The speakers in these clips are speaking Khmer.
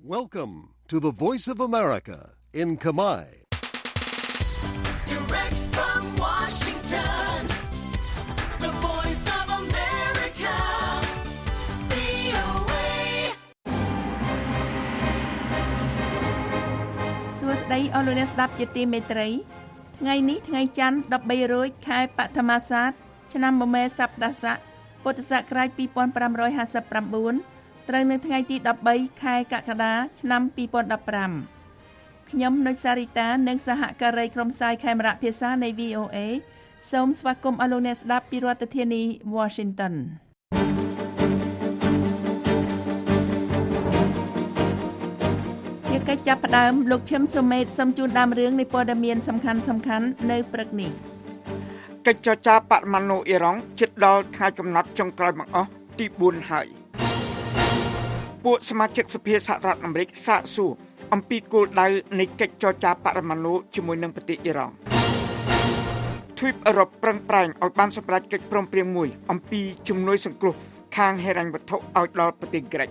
Welcome to the Voice of America in Khmer. Direct from Washington, the Voice of America, VOA. សួស្តីអស់លោកអ្នកស្ដាប់ជាទីមេត្រីថ្ងៃនេះថ្ងៃច័ន្ទ13រោចខែបឋមសាទឆ្នាំមមែសប្តាស័កពុទ្ធសករាជ2559ត្រូវនៅថ្ងៃទី13ខែកក្កដាឆ្នាំ2015ខ្ញុំនុចសារីតានិងសហការីក្រុមផ្សាយខេមរៈភាសានៃ VOA សូមស្វាគមន៍អស់លោកអ្នកស្ដាប់ពីរដ្ឋធានី Washington ជាកិច្ចចាប់ផ្ដើមលោកឈឹមសុមេតសូមជូនដើមរឿងនៃព័ត៌មានសំខាន់ៗនៅព្រឹកនេះកិច្ចចរចាបរិមាណអ៊ីរ៉ង់ជិតដល់ថ្ងៃកំណត់ចុងក្រោយបង្អស់ទី4ហើយពួកសមាជិកសភាសហរដ្ឋអាមេរិកសាកសួរអំពីគោលដៅនៃកិច្ចចរចាបរិមាណជាមួយនឹងប្រទេសអ៊ីរ៉ង់ទ្វីបអឺរ៉ុបប្រឹងប្រែងឲ្យបានសម្រេចកិច្ចព្រមព្រៀងមួយអំពីជំនួយសង្គ្រោះខាងហិរញ្ញវត្ថុឲ្យដល់ប្រទេសក្រិក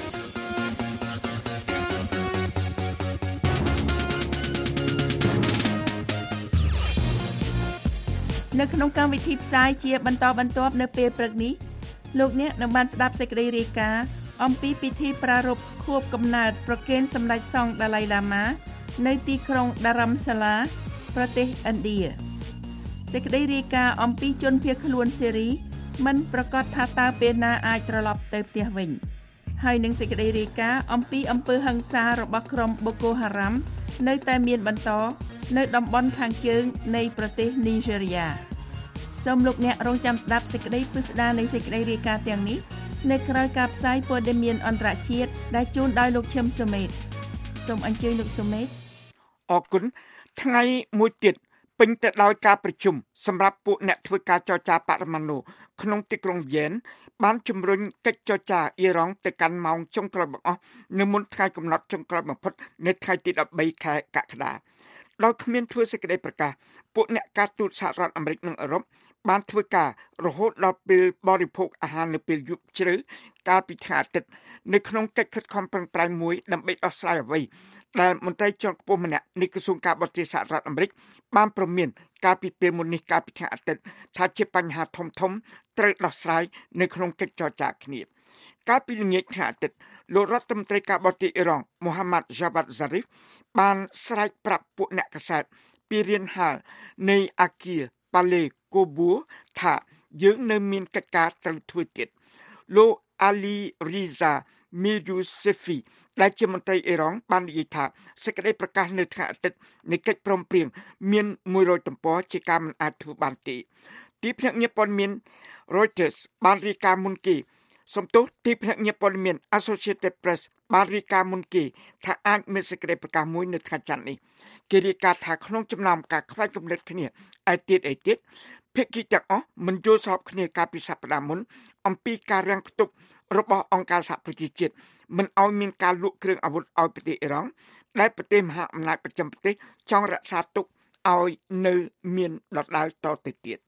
នៅក្នុងកម្មវិធីផ្សាយជាបន្តបន្ទាប់នៅពេលព្រឹកនេះលោកអ្នកនឹងបានស្ដាប់សេចក្តីរាយការណ៍អំពីពិធីប្រារព្ធខួបកំណើតប្រគេនសម្ដេចសង្ឃដាឡៃឡាម៉ានៅទីក្រុងដារ៉ាំសាឡាប្រទេសឥណ្ឌាសេចក្តីរាយការណ៍អំពីជនភៀសខ្លួនសេរីមិនប្រកាសថាតើពេលណាអាចត្រឡប់ទៅផ្ទះវិញហើយនឹងសេចក្តីរាយការណ៍អំពីអំពើហិង្សារបស់ក្រុមបូកូហារ៉ាំនៅតែមានបន្តនៅតំបន់ខាងជើងនៃប្រទេសនីហ្សេរីយ៉ាសូមលោកអ្នករងចាំស្ដាប់សេចក្តីពិស្ដារនៃសេចក្តីរាយការណ៍ទាំងនេះនៅក្រៅការផ្សាយព័ត៌មានអន្តរជាតិដែលជូនដោយលោកឈឹមសុមេតសូមអញ្ជើញលោកសុមេតអរគុណថ្ងៃមួយទៀតពេញទៅដោយការប្រជុំសម្រាប់ពួកអ្នកធ្វើការចរចាបរិមាណក្នុងទីក្រុងវៀនបានជំរុញកិច្ចចរចាអ៊ីរ៉ង់ទៅកាន់ម៉ោងចុងក្រោយបង្អស់នៅមុនថ្ងៃកំណត់ចុងក្រោយបំផុតនៅថ្ងៃទី13ខែកក្កដាដោយគ្មានធ្វើសេចក្តីប្រកាសពួកអ្នកការទូតសហរដ្ឋអាមេរិកនិងអឺរ៉ុបបានធ្វើការរហូតដល់ពេលបរិភោគអាហារនៅពេលយប់ជ្រៅកាលពីថ្ងៃអាទិត្យនៅក្នុងកិច្ចខិតខំប្រឹងប្រែងមួយដើម្បីដោះស្រាយអ្វីដែលមន្ត្រីជាន់ខ្ពស់ម្នាក់នៃក្រសួងការបរទេសសហរដ្ឋអាមេរិកបានព្រមានកាលពីពេលមុននេះកាលពីថ្ងៃអាទិត្យថាជាបញ្ហាធំៗត្រូវដោះស្រាយនៅក្នុងកិច្ចចរចាគ្នាកាលពីល្ងាចថ្ងៃអាទិត្យលោករដ្ឋមន្ត្រីការបរទេសអ៊ីរ៉ង់មូហាម៉ាត់ហ្សាវ៉ាត់ហ្សារីហ្វបានស្រែកប្រាប់ពួកអ្នកកាសែតពីរានហាលនៃអាគារប៉ាឡេកូប៊ូថាយើងនៅមានកិច្ចការត្រូវធ្វើទៀតលោកអាលីរីហ្សាមីរូសេហ្វីដែលជាមន្ត្រីអ៊ីរ៉ង់បាននិយាយថាសេចក្តីប្រកាសនៅថ្ងៃអាទិត្យនៃកិច្ចព្រមព្រៀងមាន100ទំព័រជាការមិនអាចធ្វើបានទេទីភ្នាក់ងារព័ត៌មាន Reuters បានរាយការណ៍មុនគេសំទោសទីភ្នាក់ងារព័ត៌មាន Associated Press បានរាយការណ៍មុនគេថាអាចមានសេចក្តីប្រកាសមួយនៅថ្ងៃច័ន្ទនេះគេរាយការណ៍ថាក្នុងចំណោមការខ្វែងគំនិតគ្នាឯទៀតភាគីទាំងអស់មិនយល់ស្របគ្នាកាលពីសប្តាហ៍មុនអំពីការរាំងខ្ទប់របស់អង្គការសហប្រជាជាតិមិនឲ្យមានការលក់គ្រឿងអាវុធឲ្យប្រទេសអ៊ីរ៉ង់ដែលប្រទេសមហាអំណាចប្រចាំប្រទេសចង់រក្សាទុកឲ្យនៅមានដដាលតទៅទៀត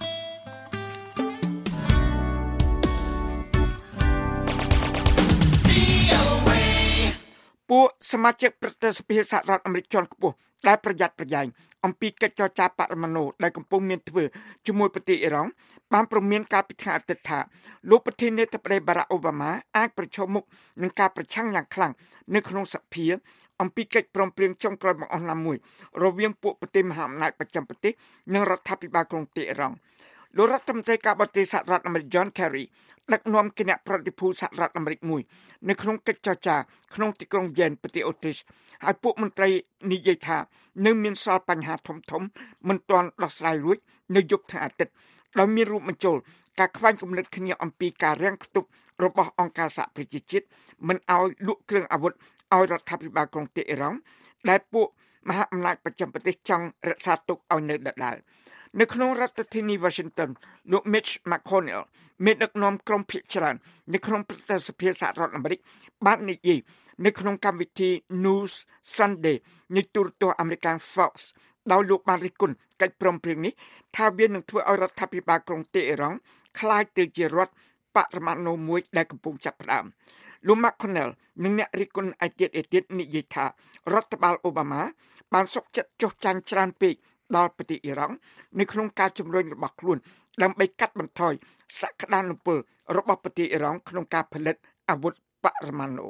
ពួកសមាជិកប្រតិសភាសហរដ្ឋអាមេរិកជាន់ខ្ពស់ដែលប្រយ័ត្នប្រយែងអំពីកិច្ចចរចាបរិមាណដែលកំពុងមានធ្វើជាមួយប្រទេសអ៊ីរ៉ង់បានព្រមានកាលពីថ្ងៃអាទិត្យថាលោកប្រធានាធិបតីបារ៉ាក់អូបាម៉ាអាចប្រឈមមុខនឹងការប្រឆាំងយ៉ាងខ្លាំងនៅក្នុងសភាអំពីកិច្ចព្រមព្រៀងចុងក្រោយបង្អស់ណាមួយរវាងពួកប្រទេសមហាអំណាចប្រចាំប្រទេសនិងរដ្ឋាភិបាលក្រុងតេហ៍រ៉ង់លោករដ្ឋមន្ត្រីការបរទេសសហរដ្ឋអាមេរិក John Kerry ដឹកនាំគណៈប្រតិភូសហរដ្ឋអាមេរិកមួយនៅក្នុងកិច្ចចរចាក្នុងទីក្រុងវៀនប្រទេសអូទ្រីសហើយពួកមន្ត្រីនិយាយថានៅមានសល់បញ្ហាធំមិនទាន់ដោះស្រាយរួចនៅយប់ថ្ងៃអាទិត្យដោយមានរួមបញ្ចូលការខ្វែងគំនិតគ្នាអំពីការរាំងខ្ទប់របស់អង្គការសហប្រជាជាតិមិនឲ្យលក់គ្រឿងអាវុធឲ្យរដ្ឋាភិបាលក្រុងតេហ៍រ៉ង់ដែលពួកមហាអំណាចប្រចាំប្រទេសចង់រក្សាទុកឲ្យនៅដដែលនៅក្នុងរដ្ឋធានី Washington លោក Mitch McConnell មានដឹកនាំក្រុមភាគច្រើននៅក្នុងប្រតិសភាសហរដ្ឋអាមេរិកបាននិយាយនៅក្នុងកម្មវិធី News Sunday នៃទូរទស្សន៍ American Fox ដោយលោកបានរិះគន់កិច្ចព្រមព្រៀងនេះថាវានឹងធ្វើឲ្យរដ្ឋាភិបាលក្រុងតេហ៍រ៉ង់ក្លាយទៅជារដ្ឋបរិមាណមួយដែលកំពុងចាប់ផ្ដើមលោក McConnell និងអ្នករិះគន់ឯទៀតនិយាយថារដ្ឋបាលអូបាម៉ាបានសុខចិត្តចុះចាញ់ច្រើនពេកដល់ប្រទេសអ៊ីរ៉ង់នៅក្នុងការជំរុញរបស់ខ្លួនដើម្បីកាត់បន្ថយសក្តានុពលរបស់ប្រទេសអ៊ីរ៉ង់ក្នុងការផលិតអាវុធបរមាណូ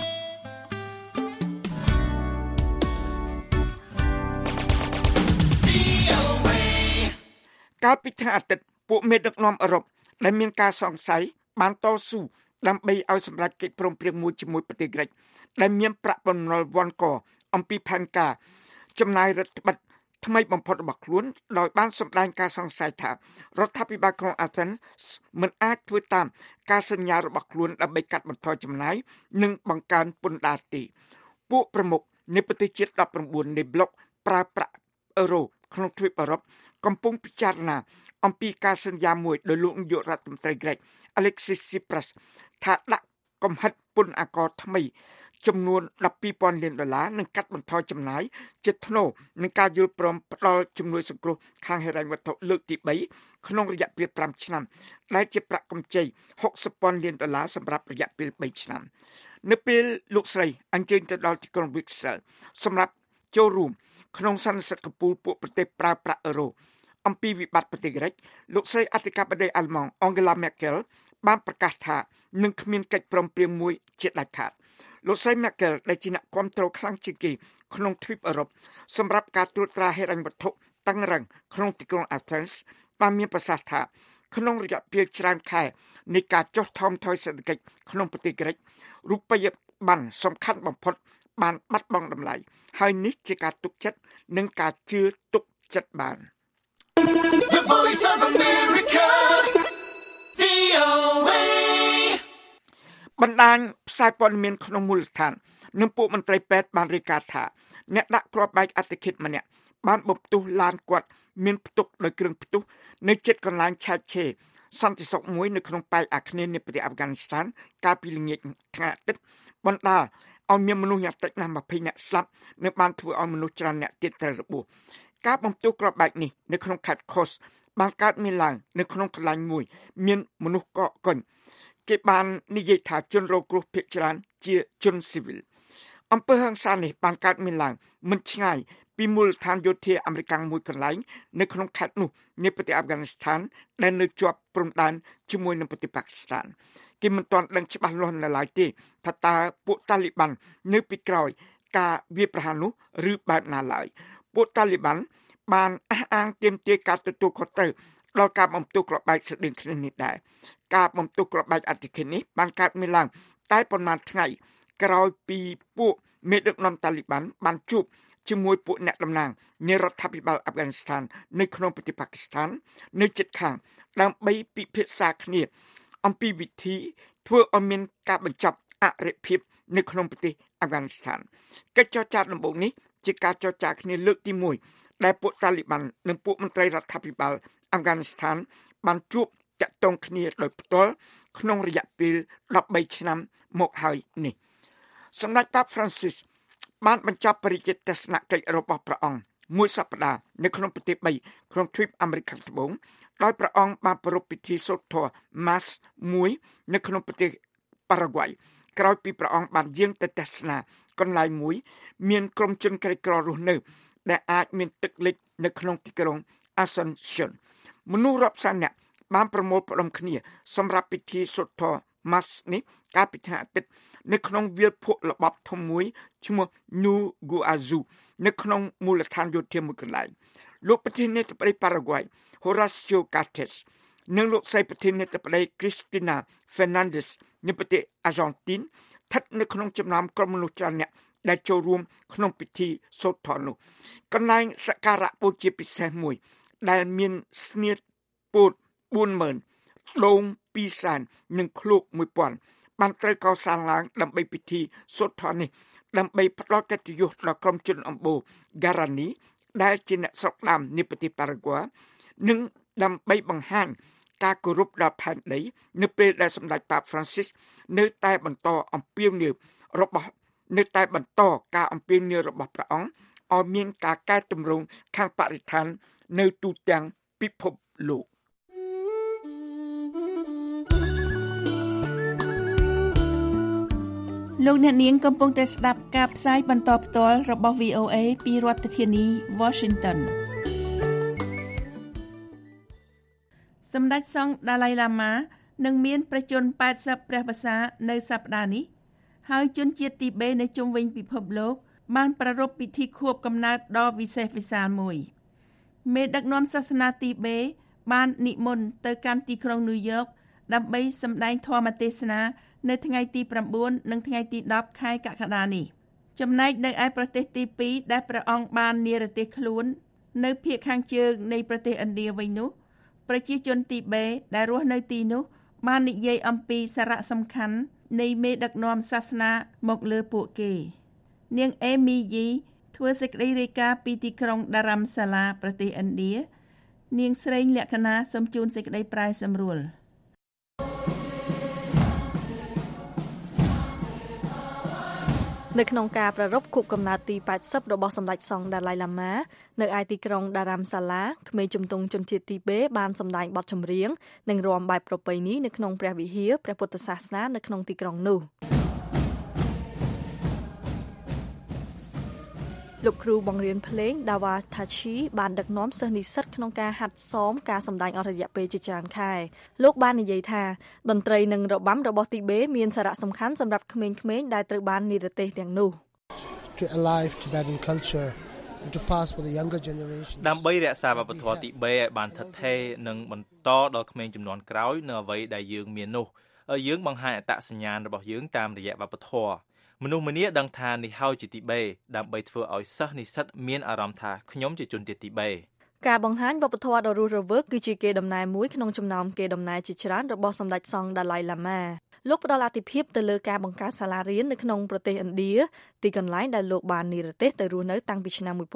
កាលពីថ្ងៃអាទិត្យពួកមេដឹកនាំអឺរ៉ុបដែលមានការសង្ស័យបានតស៊ូដើម្បីឲ្យសម្រេចកិច្ចព្រមព្រៀងមួយជាមួយប្រទេសក្រិកដែលមានប្រាក់បំណុលវាន់កអំពីផែនការចំណាយរដ្ឋបិទថ្មីបំផុតរបស់ខ្លួនដោយបានសម្ដែងការសង្ស័យថារដ្ឋាភិបាលក្រុងអាថែនមិនអាចធ្វើតាមការសន្យារបស់ខ្លួនដើម្បីកាត់បន្ថយចំណាយនិងបង្កើនពន្ធដារទេពួកប្រមុខនៃប្រទេសជាតិ19នៃប្លុកប្រើប្រាក់អឺរ៉ូក្នុងទ្វីបអឺរ៉ុបកំពុងពិចារណាអំពីការសន្យាមួយដោយលោកនាយករដ្ឋមន្ត្រីក្រិក Alexis Tsipras ថាដាក់កំហិតពន្ធអាករថ្មីចំនួន $12,000 លាននិងកាត់បន្ថយចំណាយជាថ្នូរនឹងការយល់ព្រមផ្ដល់ជំនួយសង្គ្រោះខាងហិរញ្ញវត្ថុលើកទី3ក្នុងរយៈពេល5ឆ្នាំដែលជាប្រាក់កម្ចី $60,000 លានសម្រាប់រយៈពេល3ឆ្នាំនៅពេលលោកស្រីអញ្ជើញទៅដល់ទីក្រុង Brussels សម្រាប់ចូលរួមក្នុងសន្និសីទកំពូលពួកប្រទេសប្រើប្រាក់អឺរ៉ូអំពីវិបត្តិប្រទេសក្រិកលោកស្រីអធិការបតីអាល្លឺម៉ង់ Angela Merkel បានប្រកាសថានឹងគ្មានកិច្ចព្រមព្រៀងមួយជាដាច់ខាតលោកស្រី Merkel ដែលជាអ្នកគាំទ្រខ្លាំងជាងគេក្នុងទ្វីបអឺរ៉ុបសម្រាប់ការត្រួតត្រាហិរញ្ញវត្ថុតឹងរ៉ឹងក្នុងទីក្រុង Athens បានមានប្រសាសន៍ថាក្នុងរយៈពេលច្រើនខែនៃការចុះថមថយសេដ្ឋកិច្ចក្នុងប្រទេសក្រិករូបិយប័ណ្ណសំខាន់បំផុតបានបាត់បង់តម្លៃហើយនេះជាការទុកចិត្តនិងការជឿទុកចិត្តបាន The Voice of America, VOA បណ្ដាញផ្សាយព័ត៌មានក្នុងមូលដ្ឋាននិងពួកមន្ត្រីពេទ្យបានរាយការណ៍ថាអ្នកដាក់គ្រាប់បែកអតិថិតម្នាក់បានបំផ្ទុះឡានគាត់មានផ្ទុកដោយគ្រឿងផ្ទុះនៅជិតកន្លែងឆែកឆេរសន្តិសុខមួយនៅក្នុងប៉ែកអាគ្នេយ៍នៃប្រទេសអាហ្វហ្គានីស្ថានកាលពីល្ងាចថ្ងៃអាទិត្យបណ្ដាលឲ្យមានមនុស្សយ៉ាងតិចណាស់20នាក់ស្លាប់និងបានធ្វើឲ្យមនុស្សច្រើនអ្នកទៀតត្រូវរបួសការបំផ្ទុះគ្រាប់បែកនេះនៅក្នុងខេត្ត Kos បានកើតមានឡើងនៅក្នុងកន្លែងមួយមានមនុស្សកកកុញគេបាននិយាយថាជនរងគ្រោះភាគច្រើនជាជនស៊ីវិលអំពើហិង្សានេះបានកើតមានឡើងមិនឆ្ងាយពីមូលដ្ឋានយោធាអាមេរិកមួយកន្លែងនៅក្នុងខេត្តនោះនៃប្រទេសអាហ្វហ្គានីស្ថានដែលនៅជាប់ព្រំដែនជាមួយនឹងប្រទេសប៉ាគីស្ថានគេមិនទាន់ដឹងច្បាស់លាស់នៅឡើយទេថាតើពួកតាលីប៊ាន់នៅពីក្រោយការវាយប្រហារនោះឬបែបណាឡើយពួកតាលីប៊ាន់បានអះអាងទាមទារការទទួលខុសត្រូវដល់ការបំផ្ទុះគ្រាប់បែកស្តៀងគ្នានេះដែរការបំផ្ទុះគ្រាប់បែកអតិថិនេះបានកើតមានឡើងតែប៉ុន្មានថ្ងៃក្រោយពីពួកមេដឹកនាំតាលីប៊ាន់បានជួបជាមួយពួកអ្នកតំណាងនៃរដ្ឋាភិបាលអាហ្វហ្គានីស្ថាននៅក្នុងប្រទេសប៉ាគីស្ថាននៅជិតខាងដើម្បីពិភាក្សាគ្នាអំពីវិធីធ្វើឲ្យមានការបញ្ចប់អរិភាពនៅក្នុងប្រទេសអាហ្វហ្គានីស្ថានកិច្ចចរចាដំបូងនេះជាការចរចាគ្នាលើកទី1ដែលពួកតាលីប៊ាន់និងពួកមន្ត្រីរដ្ឋាភិបាលអាហ្វហ្គានីស្ថានបានជួបតាក់ទងគ្នាដោយផ្ទាល់ក្នុងរយៈពេល13ឆ្នាំមកហើយនេះសម្ដេចប៉ាប់ Francis បានបញ្ចប់បរិយាទស្សនកិច្ចរបស់ព្រះអង្គមួយសប្តាហ៍នៅក្នុងប្រទេស3ក្នុងទ្វីបអាមេរិកខាងត្បូងដោយព្រះអង្គបានប្រារព្ធពិធីសូត្រធម៌ Mass មួយនៅក្នុងប្រទេសប៉ារ៉ាហ្គាយក្រោយពីព្រះអង្គបានយាងទៅទស្សនាកន្លែងមួយមានក្រុមជនក្រីក្ររស់នៅដែលអាចមានទឹកលិចនៅក្នុងទីក្រុង Asunción មនុស្សរាប់សែននាក់បានប្រមូលផ្ដុំគ្នាសម្រាប់ពិធីសូត្រធម៌ Mass នេះកាលពីថ្ងៃអាទិត្យនៅក្នុងវាលភក់ល្បាប់ធំមួយឈ្មោះ Ñuguazú នៅក្នុងមូលដ្ឋានយោធាមួយកន្លែងលោកប្រធានាធិបតីប៉ារ៉ាហ្គាយ Horacio Cartes និងលោកស្រីប្រធានាធិបតី Cristina Fernández នៃប្រទេសអាហ្សង់ទីនស្ថិតនៅក្នុងចំណោមក្រុមមនុស្សច្រើនអ្នកដែលចូលរួមក្នុងពិធីសូត្រធម៌នោះកន្លែងសក្ការៈបូជាពិសេសមួយដែលមានស្នៀតពោត 40,000 ដូង 200,000 និងឃ្លោក 1,000 បានត្រូវកសាងឡើងដើម្បីពិធីសូត្រធម៌នេះដើម្បីផ្ដល់កិត្តិយសដល់ក្រុមជនអម្បូរ Guarani ដែលជាអ្នកស្រុកដើមនៃប្រទេសប៉ារ៉ាហ្គាយនិងដើម្បីបង្ហាញការគោរពដល់ផែនដីនៅពេលដែលសម្ដេចប៉ាប Francis នៅតែបន្តអំពាវនាវរបស់ព្រះអង្គឲ្យមានការកែតម្រង់ខាងបរិស្ថាននៅទូទាំងពិភពលោកលោកអ្នកនាងកំពុងតែស្ដាប់ការផ្សាយបន្តផ្ទាល់របស់ VOA ពីរដ្ឋធានី Washington សម្ដេចសង្ឃដាឡៃឡាម៉ានឹងមានប្រជជន80ព្រះវស្សានៅសប្តាហ៍នេះហើយជនជាតិទីបេនៅជុំវិញពិភពលោកបានប្រារព្ធពិធីខួបកំណើតដ៏វិសេសវិសាលមួយមេដឹកនាំសាសនាទីបេបាននិមន្តទៅកាន់ទីក្រុងញូវយ៉កដើម្បីសម្ដែងធម៌ទេសនានៅថ្ងៃទី9និងថ្ងៃទី10ខែកក្កដានេះចំណែកនៅឯប្រទេសទី2ដែលព្រះអង្គបាននិរទេសខ្លួននៅភាគខាងជើងនៃប្រទេសឥណ្ឌាវិញនោះប្រជាជនទីបេដែលរស់នៅទីនោះបាននិយាយអំពីសារៈសំខាន់នៃមេដឹកនាំសាសនាមកលើពួកគេនាងអេមីយីធ្វើសេចក្តីរាយការណ៍ពីទីក្រុងដារ៉ាំសាឡាប្រទេសឥណ្ឌានាងស្រីលក្ខណាសូមជូនសេចក្តីប្រាយសម្រួលនៅក្នុងការប្រារព្ធខួបកំណើតទី80របស់សម្ដេចសង្ឃដាឡៃឡាម៉ានៅឯទីក្រុងដារ៉ាំសាឡាក្មេងជំទង់ជនជាតិទីបេបានសម្ដែងបទចម្រៀងនិងរាំបែបប្រពៃណីនៅក្នុងព្រះវិហារព្រះពុទ្ធសាសនានៅក្នុងទីក្រុងនោះលោកគ្រូបង្រៀនភ្លេង Dawa Thachi បានដឹកនាំសិស្សនិស្សិតក្នុងការហាត់សមការសម្ដែងអស់រយៈពេលជាច្រើនខែលោកបាននិយាយថាតន្ត្រីនិងរបាំរបស់ទីបេមានសារៈសំខាន់សម្រាប់ក្មេងៗដែលត្រូវបាននិរទេសទាំងនោះ To alive Tibetan culture and to pass for the younger generation ដើម្បីរក្សាវប្បធម៌ទីបេឲ្យបានថិតថេរនិងបន្តដល់ក្មេងជំនាន់ក្រោយនៅអ្វីដែលយើងមាននោះយើងបង្ហាញអត្តសញ្ញាណរបស់យើងតាមរយៈវប្បធម៌មនុស្សម្នាដឹងថានេះហើយជាទីបេដើម្បីធ្វើឲ្យសិស្សនិស្សិតមានអារម្មណ៍ថាខ្ញុំជាជនជាតិទីបេការបង្ហាញវប្បធម៌ដ៏រស់រវើកគឺជាកេរដំណែលមួយក្នុងចំណោមកេរដំណែលជាច្រើនរបស់សម្ដេចសង្ឃដាឡៃឡាម៉ាលោកផ្ដល់អាទិភាពទៅលើការបង្កើតសាលារៀននៅក្នុងប្រទេសឥណ្ឌាទីកន្លែងដែលលោកបាននិរទេសទៅរស់នៅតាំងពីឆ្នាំ1959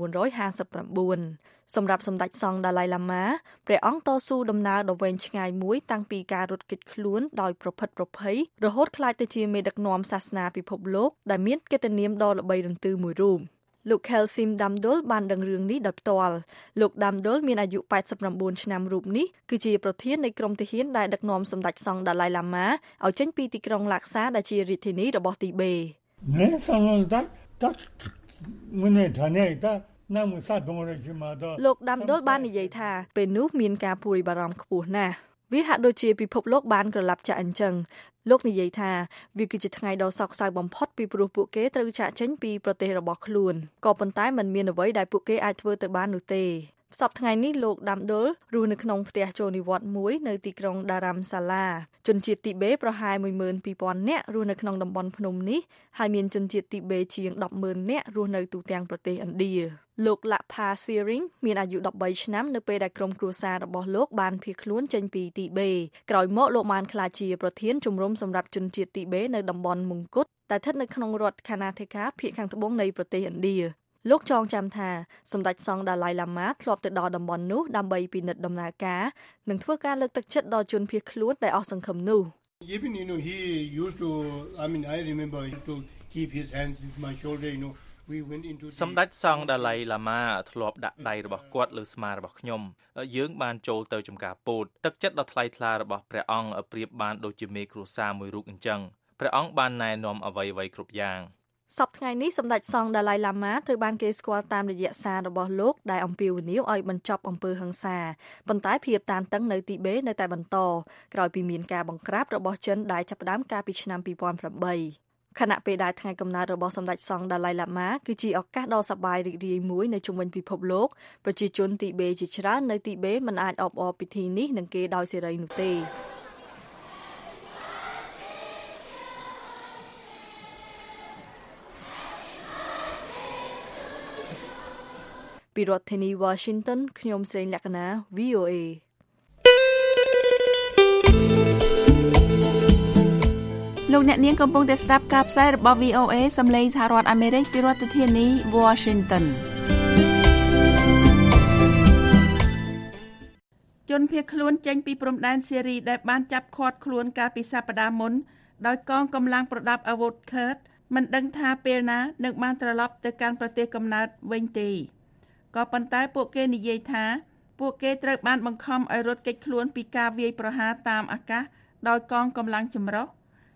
សម្រាប់សម្ដេចសង្ឃដាឡៃឡាម៉ាព្រះអង្គតស៊ូដំណើរដ៏វែងឆ្ងាយមួយតាំងពីការរត់គេចខ្លួនដោយប្រភិតប្រភ័យរហូតក្លាយទៅជាមេដឹកនាំសាសនាពិភពលោកដែលមានកិត្តិនាមដ៏ល្បីរន្ទឺមួយរូបលោក Khelsim Damdul បានដឹងរឿងនេះដោយផ្ទាល់លោក Damdul មានអាយុ89ឆ្នាំរូបនេះគឺជាប្រធាននៃក្រុមទាហានដែលដឹកនាំសម្ដេចសង្ឃដាឡៃឡាម៉ាឲ្យចេញពីទីក្រុងឡាក់សាដែលជារាជធានីរបស់ទីបេលោក Damdul បាននិយាយថាពេលនោះមានការព្រួយបារម្ភខ្ពស់ណាស់វាហាក់ដូចជាពិភពលោកបានក្រឡាប់ចាក់អញ្ចឹងលោកនិយាយថាវាគឺជាថ្ងៃដ៏សោកសៅបំផុតពីព្រោះពួកគេត្រូវចាកចេញពីប្រទេសរបស់ខ្លួនក៏ប៉ុន្តែมันមានអ្វីដែលពួកគេអាចធ្វើទៅបាននោះទេសប្តាហ៍ថ្ងៃនេះលោក Damdul រស់នៅក្នុងផ្ទះចូលនិវត្តន៍មួយនៅទីក្រុង Dharam Sala ជនជាតិទីបេប្រហែល 12,000 នាក់រស់នៅក្នុងតំបន់ភ្នំនេះហើយមានជនជាតិទីបេជាង 10,000 នាក់រស់នៅទូទាំងប្រទេសឥណ្ឌាលោក Lakpa Siring មានអាយុ13ឆ្នាំនៅពេលដែលក្រុមគ្រួសាររបស់លោកបានភៀសខ្លួនចេញពីទីបេក្រោយមកលោកបានក្លាយជាប្រធានជំរំសម្រាប់ជនជាតិទីបេនៅតំបន់មង្គតដែលស្ថិតនៅក្នុងរដ្ឋ Karnataka ភាគខាងត្បូងនៃប្រទេសឥណ្ឌាលោកចងចាំថាសម្ដេចសង្ឃដាឡៃឡាម៉ាធ្លាប់ទៅដល់តំបន់នោះដើម្បីពិនិត្យដំណើរការនិងធ្វើការលើកទឹកចិត្តដល់ជនភៀសខ្លួនដែលអស់សង្ឃឹមនោះ Even he used to I remember he used to keep his hands in my shoulder we went into សម្ដេចសង្ឃដាឡៃឡាម៉ាធ្លាប់ដាក់ដៃរបស់គាត់លើស្មារបស់ខ្ញុំយើងបានចូលទៅចំការពោតទឹកចិត្តដ៏ថ្លៃថ្លារបស់ព្រះអង្គប្រៀបបានដូចជាមេគ្រួសារមួយរូបអញ្ចឹងព្រះអង្គបានណែនាំអ្វីៗគ្រប់យ៉ាងសប្តាហ៍ថ្ងៃនេះសម្ដេចសង្ឃដាឡៃឡាម៉ាត្រូវបានគេស្គាល់តាមរយៈសាររបស់លោកដែលអំពាវនាវឲ្យបញ្ចប់អំពើហិង្សាប៉ុន្តែភាពតានតឹងនៅទីបេនៅតែបន្តក្រោយពីមានការបង្ក្រាបរបស់ចិនដែលចាប់ផ្ដើមកាលពីឆ្នាំ2008ខណៈពេលដែលថ្ងៃកំណើតរបស់សម្ដេចសង្ឃដាឡៃឡាម៉ាគឺជាឱកាសដ៏សប្បាយរីករាយមួយនៅជុំវិញពិភពលោកប្រជាជនទីបេជាច្រើននៅទីបេមិនអាចអបអរពិធីនេះនឹងគេដោយសេរីនោះទេពីរដ្ឋធានី Washington ខ្ញុំស្រីលក្ខណា VOA លោកអ្នកនាងកំពុងតែស្ដាប់ការផ្សាយរបស់ VOA សំឡេងសហរដ្ឋអាមេរិកពីរដ្ឋធានី Washington ជនភៀសខ្លួនចេញពីព្រំដែនសេរីដែលបានចាប់ឃាត់ខ្លួនកាលពីសប្តាហ៍មុនដោយកងកម្លាំងប្រដាប់អាវុធ Kurd មិនដឹងថាពេលណានឹងបានត្រឡប់ទៅកាន់ប្រទេសកំណើតវិញទេក៏ប៉ុន្តែពួកគេនិយាយថាពួកគេត្រូវបានបង្ខំឲ្យរត់គេចខ្លួនពីការវាយប្រហារតាមអាកាសដោយកងកម្លាំងចម្រុះ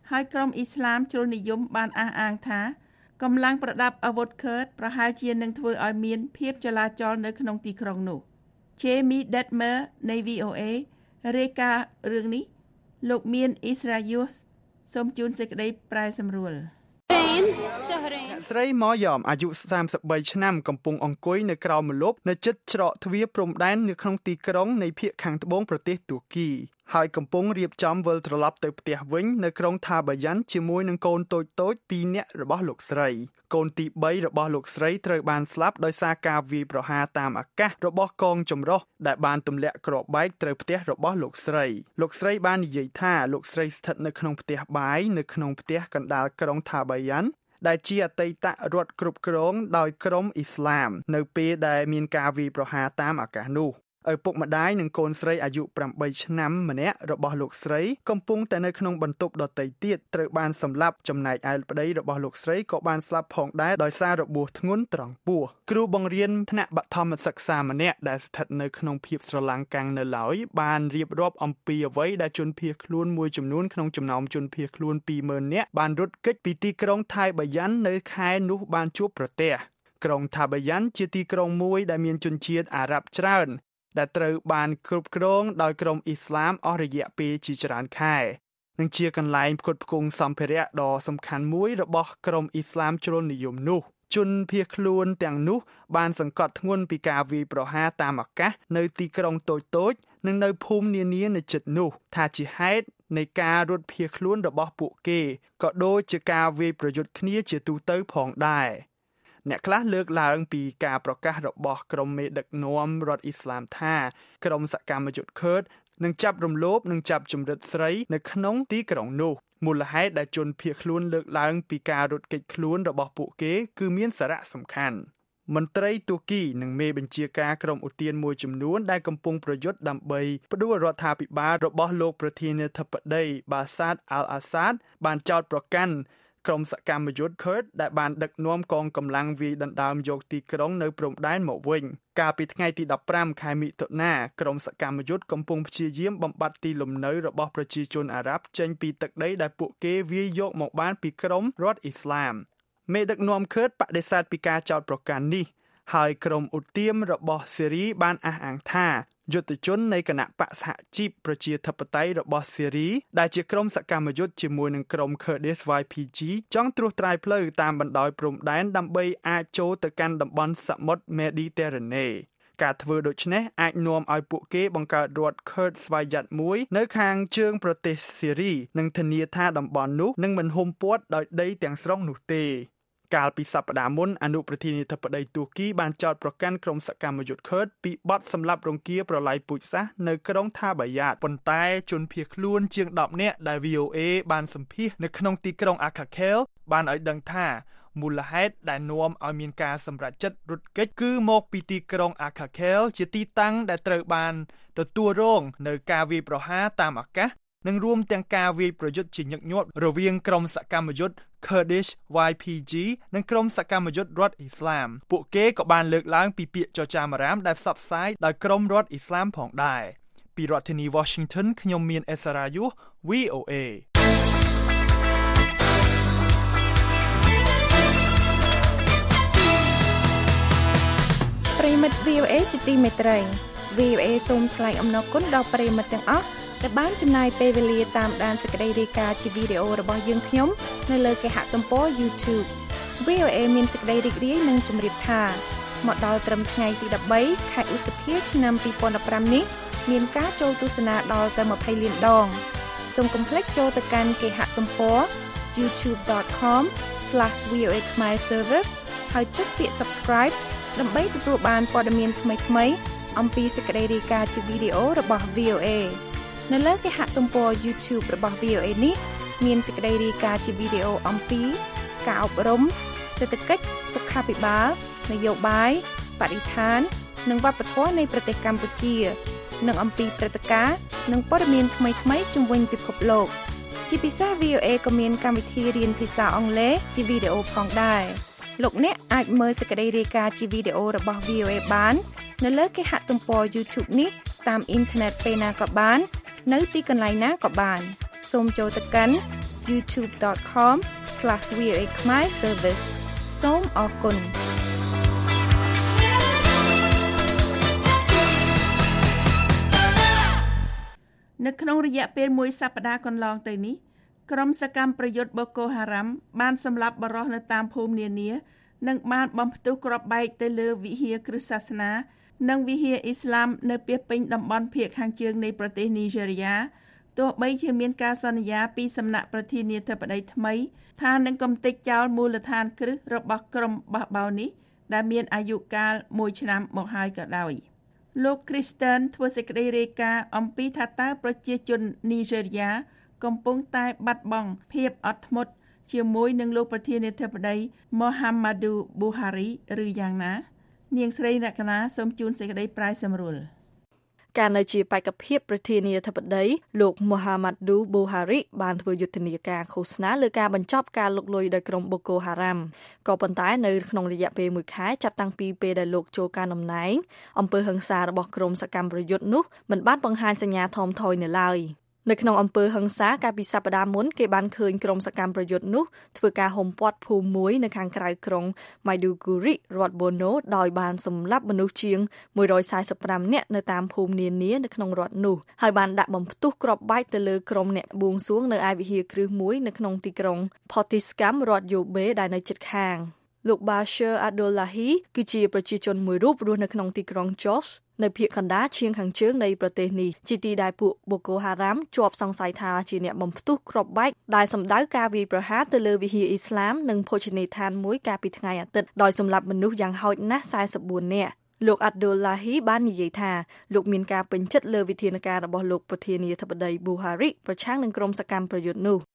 ហើយក្រុមអ៊ីស្លាមជ្រុលនិយមបានអះអាងថាកម្លាំងប្រដាប់អាវុធ Kurd ប្រហែលជានឹងធ្វើឲ្យមានភាពចលាចលនៅក្នុងទីក្រុងនោះ Jamie Detmer នៃ VOA រាយការណ៍រឿងនេះលោកមានអ៊ីស្រាយុសសូមជូនសេចក្តីប្រែសម្រួលអ្នកស្រីម៉យ៉មអាយុ33ឆ្នាំកំពុងអង្គុយនៅក្រោមម្លប់នៅជិតច្រកទ្វារព្រំដែននៅក្នុងទីក្រុងនៃភាគខាងត្បូងប្រទេសទួរគីហើយកំពុងរៀបចំវិលត្រឡប់ទៅផ្ទះវិញនៅក្រុងថាបាយ៉ាន់ជាមួយនឹងកូនតូចៗ2នាក់របស់លោកស្រីកូនទី3របស់លោកស្រីត្រូវបានស្លាប់ដោយសារការវាយប្រហារតាមអាកាសរបស់កងចម្រុះដែលបានទម្លាក់គ្រាប់បែកត្រូវផ្ទះរបស់លោកស្រីបាននិយាយថាលោកស្រីស្ថិតនៅក្នុងផ្ទះបាយនៅក្នុងផ្ទះកណ្ដាលក្រុងថាបាយ៉ាន់ដែលជាអតីតរដ្ឋគ្រប់គ្រងដោយក្រុមអ៊ីស្លាមនៅពេលដែលមានការវាយប្រហារតាមអាកាសនោះឪពុកម្ដាយនិងកូនស្រីអាយុ8ឆ្នាំម្នាក់របស់លោកស្រីកំពុងតែនៅក្នុងបន្ទប់ដទៃទៀតត្រូវបានសម្លាប់ចំណែកឯប្តីរបស់លោកស្រីក៏បានស្លាប់ផងដែរដោយសាររបួសធ្ងន់ត្រង់ពោះគ្រូបង្រៀនថ្នាក់បឋមសិក្សាម្នាក់ដែលស្ថិតនៅក្នុងភាពស្រឡាំងកាំងនៅឡើយបានរៀបរាប់អំពីអ្វីដែលជនភៀសខ្លួនមួយចំនួនក្នុងចំណោមជនភៀសខ្លួន 20,000 នាក់បានរត់គេចពីទីក្រុងថាបាយ៉ាន់នៅខែនោះបានជួបប្រទះក្រុងថាបាយ៉ាន់ជាទីក្រុងមួយដែលមានជនជាតិអារ៉ាប់ច្រើនដែលត្រូវបានគ្រប់គ្រងដោយក្រុមអ៊ីស្លាមអស់រយៈពេលជាច្រើនខែនិងជាកន្លែងផ្គត់ផ្គង់សម្ភារៈដ៏សំខាន់មួយរបស់ក្រុមអ៊ីស្លាមជ្រុលនិយមនោះជនភៀសខ្លួនទាំងនោះបានសង្កត់ធ្ងន់ពីការវាយប្រហារតាមអាកាសនៅទីក្រុងតូចៗនិងនៅភូមិនានានៅជិតនោះថាជាហេតុនៃការរត់ភៀសខ្លួនរបស់ពួកគេក៏ដូចជាការវាយប្រយុទ្ធគ្នាជាទូទៅផងដែរអ្នកខ្លះលើកឡើងពីការប្រកាសរបស់ក្រុមមេដឹកនាំរដ្ឋអ៊ីស្លាមថាក្រុមសកម្មយុទ្ធ Kurd នឹងចាប់រំលោភនិងចាប់ជំរិតស្រីនៅក្នុងទីក្រុងនោះមូលហេតុដែលជនភៀសខ្លួនលើកឡើងពីការរត់គេចខ្លួនរបស់ពួកគេគឺមានសារៈសំខាន់មន្ត្រីទួរគីនិងមេបញ្ជាការក្រុមឧទានមួយចំនួនដែលកំពុងប្រយុទ្ធដើម្បីផ្ដួលរដ្ឋាភិបាលរបស់លោកប្រធានាធិបតីបាសាតអាល់អាសាដបានចោទប្រកាន់ក្រុមសកម្មយុទ្ធ Kurd ដែលបានដឹកនាំកងកម្លាំងវាយដណ្ដើមយកទីក្រុងនៅព្រំដែនមកវិញកាលពីថ្ងៃទី15ខែមិថុនាក្រុមសកម្មយុទ្ធកំពុងព្យាយាមបំបត្តិទីលំនៅរបស់ប្រជាជនអារ៉ាប់ចេញពីទឹកដីដែលពួកគេវាយយកមកបានពីក្រុមរដ្ឋអ៊ីស្លាមមេដឹកនាំ Kurd បដិសេធពីការចោទប្រកាន់នេះហើយក្រុមឧទាមរបស់ស៊េរីបានអះអាងថាយុទ្ធជននៃគណៈបកសហជីពប្រជាធិបតេយ្យរបស់ស៊េរីដែលជាក្រុមសកម្មយុទ្ធជាមួយនឹងក្រុម Kurdish YPG ចង់ត្រួសត្រាយផ្លូវតាមបណ្ដោយព្រំដែនដើម្បីអាចចូលទៅកាន់តំបន់សមុទ្រ Mediterranean ការធ្វើដូច្នេះអាចនាំឲ្យពួកគេបង្កើតរដ្ឋ Kurd ស្វ័យយ័តមួយនៅខាងជើងប្រទេសស៊េរីនិងធានាថាតំបន់នោះនឹងមិនហ៊ុមព័ទ្ធដោយដីទាំងស្រុងនោះទេកាលពីសប្តាហ៍មុនអនុប្រធានាធិបតីទួរគីបានចោទប្រកាន់ក្រុមសកម្មយុទ្ធ Kurd ពីបទសម្លាប់រង្គាលប្រឡាយពូជសាសន៍នៅក្រុងថាបាយ៉ាតប៉ុន្តែជនភៀសខ្លួនជាង10នាក់ដែល VOA បានសម្ភាសន៍នៅក្នុងទីក្រុង Akhakel បានឲ្យដឹងថាមូលហេតុដែលនាំឲ្យមានការសម្រេចចិត្តរត់គេចគឺមកពីទីក្រុង Akhakel ជាទីតាំងដែលត្រូវបានទទួលរងនៅការវាយប្រហារតាមអាកាសនិងរួមទាំងការវាយប្រយុទ្ធជាញឹកញាប់រវាងក្រុមសកម្មយុទ្ធ Kurdish YPG និងក្រុមសកម្មយុទ្ធរដ្ឋអ៊ីស្លាមពួកគេក៏បានលើកឡើងពីពាក្យចចាមអារ៉ាមដែលផ្សព្វផ្សាយដោយក្រុមរដ្ឋអ៊ីស្លាមផងដែរពីរដ្ឋធានី Washington ខ្ញុំមានអេសារ៉ាយុស VOA ប្រិមិត្ត VOA ជាទីមេត្រី VOA សូមថ្លែងអំណរគុណដល់ប្រិមិត្តទាំងអស់ដែលបានចំណាយពេលវេលាតាមដានសេចក្តីរាយការណ៍ជាវីដេអូរបស់យើងខ្ញុំនៅលើគេហទំព័រ YouTube VOA មានសេចក្តីរីករាយនឹងជម្រាបថាមកដល់ត្រឹមថ្ងៃទី13ខែឧសភាឆ្នាំ2015នេះមានការចូលទស្សនាដល់ទៅ20លានដងសូមកុំភ្លេចចូលទៅកាន់គេហទំព័រ youtube.com/VOA Khmer Service ហើយចុចពាក្យ Subscribe ដើម្បីទទួលបានព័ត៌មានថ្មីៗអំពីសេចក្តីរាយការណ៍ជាវីដេអូរបស់ VOAនៅលើគេហទំព័រ YouTube របស់ VOA នេះមានសេចក្តីរាយការណ៍ជាវីដេអូអំពីការអប់រំសេដ្ឋកិច្ចសុខាភិបាលនយោបាយបរិស្ថាននិងវប្បធម៌នៃប្រទេសកម្ពុជានិងអំពីព្រឹត្តិការណ៍និងព័ត៌មានថ្មីៗជុំវិញពិភពលោកជាពិសេស VOA ក៏មានកម្មវិធីរៀនភាសាអង់គ្លេសជាវីដេអូផងដែរលោកអ្នកអាចមើលសេចក្តីរាយការណ៍ជាវីដេអូរបស់ VOA បាននៅលើគេហទំព័រ YouTube នេះតាមអ៊ីនធឺណិតពេលណាក៏បាននៅទីកន្លែងណាក៏បានសូមចូលទៅកាន់ youtube.com/voa Khmer Service សូមអរគុណនៅក្នុងរយៈពេលមួយសប្តាហ៍កន្លងទៅនេះក្រុមសកម្មប្រយុទ្ធបូកូហារ៉ាំបានសម្លាប់បរិសុទ្ធនៅតាមភូមិនានានិងបានបំផ្ទុះគ្រាប់បែកទៅលើវិហារគ្រិស្តសាសនានិងវិហារអ៊ីស្លាមនៅពាសពេញតំបន់ភាគខាងជើងនៃប្រទេសនីហ្សេរីយ៉ាទោះបីជាមានការសន្យាពីសំណាក់ប្រធានាធិបតីថ្មីថានឹងកំទេចចោលមូលដ្ឋានគ្រឹះរបស់ក្រុមបះបោរនេះដែលមានអាយុកាល1ឆ្នាំមកហើយក៏ដោយលោក Kristen ធ្វើសេចក្តីរាយការណ៍អំពីថាតើប្រជាជននីហ្សេរីយ៉ាកំពុងតែបាត់បង់ភាពអត់ធ្មត់ជាមួយនឹងលោកប្រធានាធិបតី Muhammadu Buhari ឬយ៉ាងណានាងស្រីរកណាសូមជូនសេចក្តីប្រាយសម្រួលការនៅជាបេក្ខភាពប្រធានាធិបតីលោក Muhammadu Buhari បានធ្វើយុទ្ធនាការឃោសនាលើការបញ្ចប់ការលុកលុយដោយក្រុម Boko Haram ក៏ប៉ុន្តែនៅក្នុងរយៈពេល1ខែចាប់តាំងពីពេលដែលលោកចូលកាន់តំណែងអំពើហិង្សារបស់ក្រុមសកម្មប្រយុទ្ធនោះមិនបានបង្ហាញសញ្ញាថមថយនៅឡើយនៅក្នុងអំពើហិង្សាកាលពីសប្តាហ៍មុនគេបានឃើញក្រុមសកម្មប្រយុទ្ធនោះធ្វើការហុំព័ទ្ធភូមិមួយនៅខាងក្រៅក្រុង Maiduguri រដ្ឋ Borno ដោយបានសម្លាប់មនុស្សជាង145នាក់នៅតាមភូមិនានានៅក្នុងរដ្ឋនោះហើយបានដាក់បំផ្ទុះគ្រាប់បែកទៅលើក្រុមអ្នកបួងសួងនៅឯវិហារគ្រឹះមួយនៅក្នុងទីក្រុង Pottiscam រដ្ឋ Yobe ដែលនៅជិតខាងលោក Bashir Abdullahi គឺជាប្រជាជនមួយរូបរស់នៅក្នុងទីក្រុង Jos នៅភាគកណ្ដាលឈៀងខាងជើងនៃប្រទេសនេះជាទីដែលពួក Boko Haram ជាប់សង្ស័យថាជាអ្នកបំផ្ទុះគ្រាប់បែកដែលសម្ដៅការវាយប្រហារទៅលើវិហារអ៊ីស្លាមនិងភោជនីយដ្ឋានមួយកាលពីថ្ងៃអាទិត្យដោយសម្លាប់មនុស្សយ៉ាងហោចណាស់44នាក់លោក Abdullahi បាននិយាយថាលោកមានការពេញចិត្តលើវិធានការរបស់លោកប្រធានាធិបតី Buhari ប្រឆាំងនឹងក្រុមសកម្មប្រយុទ្ធនោះ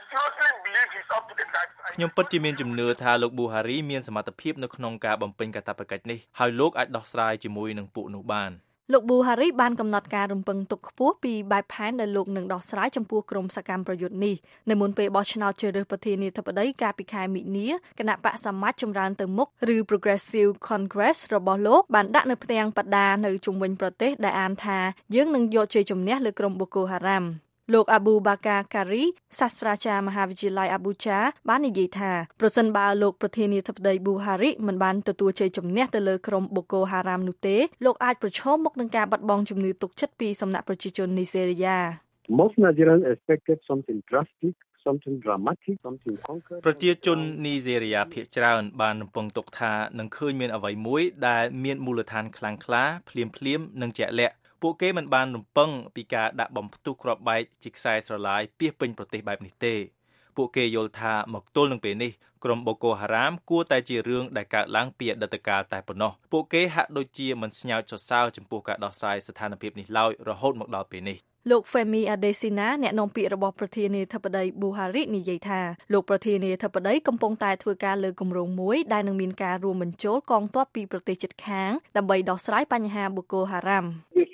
ខ្ញុំពិតជាមានជំនឿថាលោក Buhari មានសមត្ថភាពនៅក្នុងការបំពេញកាតព្វកិច្ចនេះហើយលោកអាចដោះស្រាយជាមួយនឹងពួកនោះបានលោក Buhari បានកំណត់ការរំពឹងទុកខ្ពស់ពីបែបផែនដែលលោកនឹងដោះស្រាយចំពោះក្រុមសកម្មប្រយុទ្ធនេះនៅមុនពេលបោះឆ្នោតជ្រើសរើសប្រធានាធិបតីកាលពីខែមិនិនាគណៈបក្សសមាជចម្រើនទៅមុខឬ Progressive Congress របស់លោកបានដាក់នៅផ្ទាំងបដានៅជុំវិញប្រទេសដែលអានថាយើងនឹងយកជ័យជំនះលើក្រុម Boko Haramលោក Abu Bakar Kari សាស្ត្រាចារ្យមហាវិទ្យាល័យ Abuja បាននិយាយថាប្រសិនបើលោកប្រធានាធិបតី Buhari មិនបានទទួលជ័យជំនះទៅលើក្រុម Boko Haram នោះទេលោកអាចប្រឈមមុខនឹងការបាត់បង់ជំនឿទុកចិត្តពីសំណាក់ប្រជាជននីហ្សេរីយ៉ា Most Nigerians expected something drastic something dramatic something concrete ប្រជាជននីហ្សេរីយ៉ាភាគច្រើនបានរំពឹងទុកថានឹងឃើញមានអ្វីមួយដែលមានមូលដ្ឋានខ្លាំងក្លាភ្លាមៗនិងជាក់លាក់ពួកគេមិនបានរំពឹងពីការដាក់បំផ្ទុះគ្រាប់បែកជាខ្សែស្រឡាយពាសពេញប្រទេសបែបនេះទេពួកគេយល់ថាមកទល់នឹងពេលនេះក្រុម Boko Haram គួរតែជារឿងដែលកើតឡើងពីអតីតកាលតែប៉ុណ្ណោះពួកគេហាក់ដូចជាមិនស្ញើចសរសើរចំពោះការដោះស្រាយស្ថានភាពនេះឡើយរហូតមកដល់ពេលនេះលោក Femi Adesina អ្នកនាំពាក្យរបស់ប្រធានាធិបតី Buhari និយាយថាលោកប្រធានាធិបតីកំពុងតែធ្វើការលើគម្រោងមួយដែលនឹងមានការរួមបញ្ចូលកងទ័ពពីប្រទេសជិតខាងដើម្បីដោះស្រាយបញ្ហា Boko Haram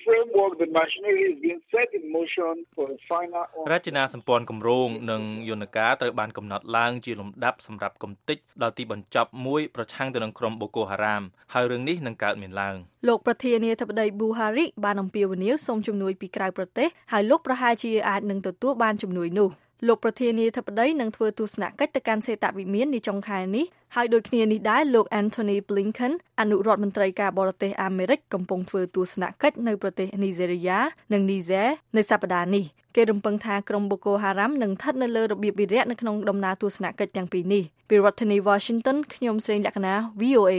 រចនាសម្ព័ន្ធគម្រោងនិងយន្តការត្រូវបានកំណត់ឡើងជាលំដាប់សម្រាប់កំទេចដល់ទីបញ្ចប់មួយប្រឆាំងទៅនឹងក្រុម Boko Haram ហើយរឿងនេះនឹងកើតមានឡើងលោកប្រធានាធិបតី Buhari បានអំពាវនាវសូមជំនួយពីក្រៅប្រទេសហើយលោកប្រហែលជាអាចនឹងទទួលបានជំនួយនោះលោកប្រធានាធិបតីនឹងធ្វើទស្សនកិច្ចទៅកាន់សេតវិមាននាចុងខែនេះហើយដូចគ្នានេះដែរលោក Anthony Blinken អនុរដ្ឋមន្ត្រីការបរទេសអាមេរិកកំពុងធ្វើទស្សនកិច្ចនៅប្រទេសនីហ្សេរីយ៉ានិង Niger នៅសប្តាហ៍នេះគេរំពឹងថាក្រុម Boko Haram នឹងស្ថិតនៅលើរបៀបវិរៈនៅក្នុងដំណើរទស្សនកិច្ចទាំងពីរនេះពីរដ្ឋធានី Washington ខ្ញុំស្រីលក្ខណា VOA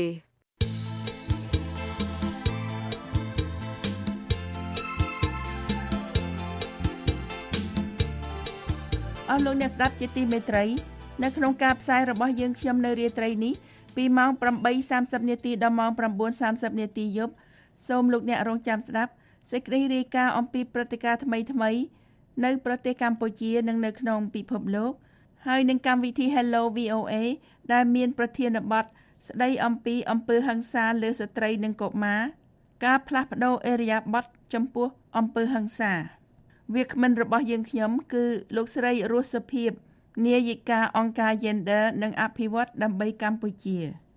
អស់លោកអ្នកស្ដាប់ជាទីមេត្រីនៅក្នុងការផ្សាយរបស់យើងខ្ញុំនៅរាត្រីនេះពីម៉ោង 8:30 នាទីដល់ម៉ោង 9:30 នាទីយប់សូមលោកអ្នករងចាំស្ដាប់សេចក្តីរាយការណ៍អំពីព្រឹត្តិការណ៍ថ្មីៗនៅប្រទេសកម្ពុជានិងនៅក្នុងពិភពលោកហើយនឹងកម្មវិធី Hello VOA ដែលមានប្រធានបទស្ដីអំពីអំពើហិង្សាលើស្ត្រីនិងកុមារការផ្លាស់ប្ដូរឥរិយាបថចំពោះអំពើហិង្សាវាគ្មិនរបស់យើងខ្ញុំគឺលោកស្រីរស់សុភាពនាយិកាអង្គការ Gender និងអភិវឌ្ឍដើម្បីកម្ពុជា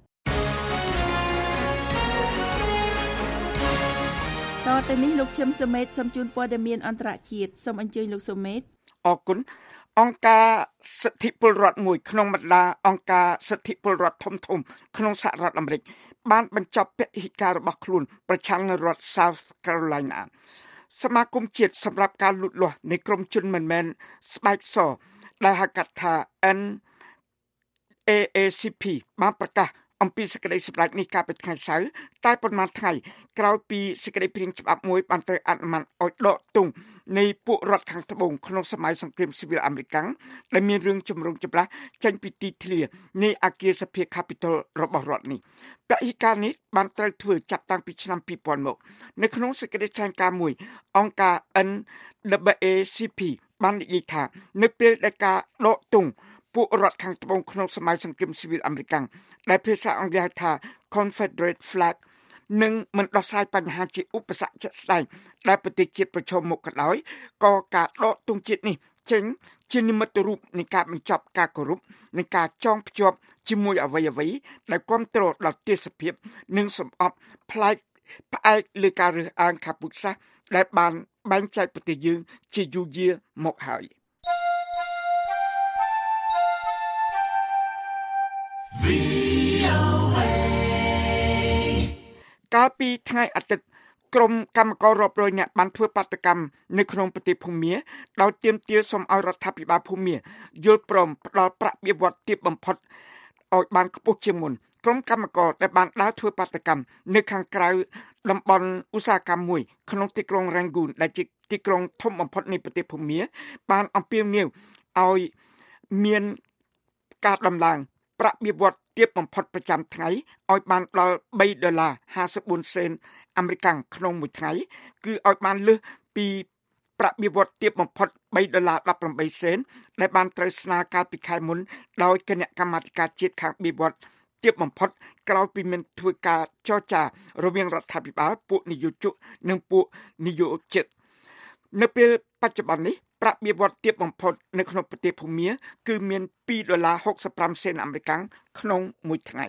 តទៅនេះលោកឈឹមសុមេតសូមជូនព័ត៌មានអន្តរជាតិសូមអញ្ជើញលោកសុមេតអរគុណអង្គការសិទ្ធិពលរដ្ឋមួយក្នុងបណ្ដាអង្គការសិទ្ធិពលរដ្ឋធំៗក្នុងសហរដ្ឋអាមេរិកបានបញ្ចប់ពហិការរបស់ខ្លួនប្រឆាំងនៅរដ្ឋ South Carolina សមាគមជាតិសម្រាប់ការលូតលាស់នៃក្រុមជនមិនមែនស្បែកសដែលហៅកាត់ថា NAACP បានប្រកាសអំពីសេចក្តីសម្រេចនេះកាលពីថ្ងៃសៅរ៍តែប៉ុន្មានថ្ងៃក្រោយពីសេចក្តីព្រាងច្បាប់មួយបានត្រូវអនុម័តឲ្យដកទង់នៃពួករដ្ឋខាងត្បូងក្នុងសម័យសង្គ្រាមស៊ីវិលអាមេរិកដែលមានរឿងចម្រូងចម្រាសចេញពីទីធ្លានៃអគារសភា Capitol របស់រដ្ឋនេះពហិការនេះបានត្រូវធ្វើចាប់តាំងពីឆ្នាំ2000មកនៅក្នុងសេចក្តីថ្លែងការណ៍មួយអង្គការ NAACP បាននិយាយថានៅពេលដែលការដកទង់ពួករដ្ឋខាងត្បូងក្នុងសម័យសង្គ្រាមស៊ីវិលអាមេរិកដែលភាសាអង់គ្លេសហៅថា Confederate Flag នឹងមិនដោះស្រាយបញ្ហាជាឧបសគ្គជាក់ស្ដែងដែលប្រទេសជាតិប្រឈមមុខក៏ដោយក៏ការដកទង់ជាតិនេះចេញជានិមិត្តរូបនៃការបញ្ចប់ការគោរពនិងការចងភ្ជាប់ជាមួយអ្វីៗដែលគ្រប់គ្រងដល់ទេសភាពនិងសម្អប់ផ្អែកលើការរើសអើងខាងពុទ្ធសាសន៍ដែលបានបែងចែកប្រទេសយើងជាយូរយារមកហើយកាលពីថ្ងៃអាទិត្យក្រុមកម្មកររាប់រយនាក់បានធ្វើបាតកម្មនៅក្នុងប្រទេសភូមាដោយទាមទារសូមឲ្យរដ្ឋាភិបាលភូមាយល់ព្រមផ្ដល់ប្រាក់បៀវត្សទាបបំផុតឲ្យបានខ្ពស់ជាងមុនក្រុមកម្មករដែលបានដើរធ្វើបាតកម្មនៅខាងក្រៅតំបន់ឧស្សាហកម្មមួយក្នុងទីក្រុង Rangoon ដែលជាទីក្រុងធំបំផុតនៃប្រទេសភូមាបានអំពាវនាវឲ្យមានការដំឡើងប្រាក់បៀវត្សទាបបំផុតប្រចាំថ្ងៃឲ្យបានដល់$3.54អាមេរិកក្នុងមួយថ្ងៃគឺឲ្យបានលើសពីប្រាក់បៀវត្សទាបបំផុត$3.18ដែលបានត្រូវស្នើកាលពីខែមុនដោយគណៈកម្មាធិការជាតិខាងបៀវត្សទាបបំផុតក្រោយពីមានធ្វើការចរចារវាងរដ្ឋាភិបាលពួកនយោជកនិងពួកនយោជិតនៅពេលបច្ចុប្បន្ននេះប្រាក់បៀវត្សទាបបំផុតនៅក្នុងប្រទេសភូមាគឺមាន$2.65អាមេរិកក្នុងមួយថ្ងៃ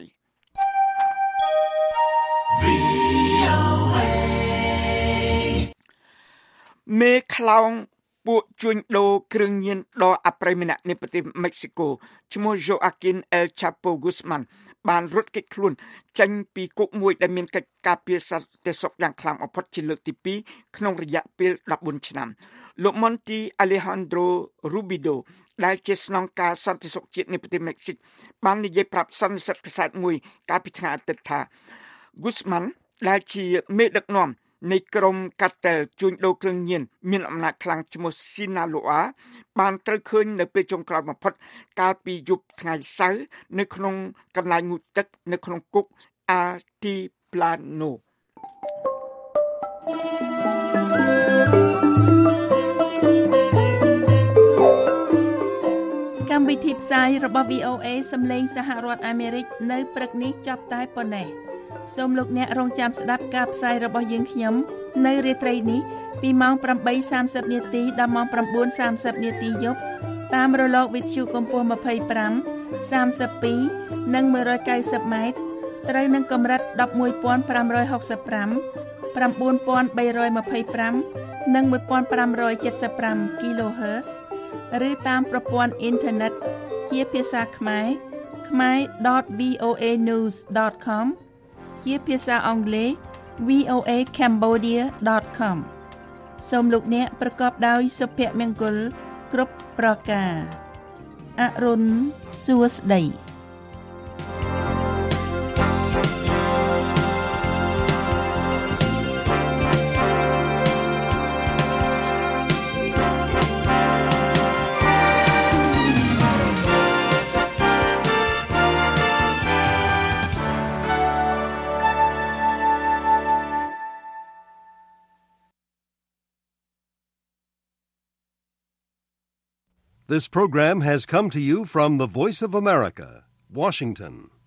មេខ្លោងពួកជួញដូរគ្រឿងញៀនដ៏អប្រិយម្នាក់នៃប្រទេសមិចស៊ីកូឈ្មោះ Joaquin El Chapo Guzman បានរត់គេចខ្លួនចេញពីគុកមួយដែលមានកិច្ចការពារសន្តិសុខយ៉ាងខ្លាំងបំផុតជាលើកទី2ក្នុងរយៈពេល14ឆ្នាំលោក Monty Alejandro Rubido ដែលជាស្នងការសន្តិសុខជាតិនៃប្រទេសមិចស៊ីកបាននិយាយប្រាប់សន្និសីទកាសែតមួយកាលពីថ្ងៃអាទិត្យថា Guzman ដែលជាមេដឹកនាំនៃក្រុមកាត់តែលជួញដូរគ្រឿងញៀនមានអំណាចខ្លាំងឈ្មោះ Sinaloa បានត្រូវឃើញនៅពេលចុងក្រោយបំផុតកាលពីយប់ថ្ងៃសៅរ៍នៅក្នុងកន្លែងងូតទឹកនៅក្នុងគុក Altiplano កម្មវិធីផ្សាយរបស់ VOA សំឡេងសហរដ្ឋអាមេរិកនៅព្រឹកនេះចប់តែប៉ុណ្ណេះសូមលោកអ្នករងចាំស្ដាប់ការផ្សាយរបស់យើងខ្ញុំនៅរាត្រីនេះពីម៉ោង 8:30 នាទីដល់ម៉ោង 9:30 នាទីយប់តាមរលកវិទ្យុកម្ពស់25 32និង190ម៉ែត្រត្រូវនឹងកម្រិត 11,565 9,325 និង 1,575 kHz ឬតាមប្រព័ន្ធអ៊ីនធឺណិតជាភាសាខ្មែរkhmer.voanews.com ជាភាសាអង់គ្លេស voacambodia.com សូមលោកអ្នកប្រកបដោយសុភមង្គលគ្រប់ប្រការអរុនសួស្តី This program has come to you from the Voice of America, Washington.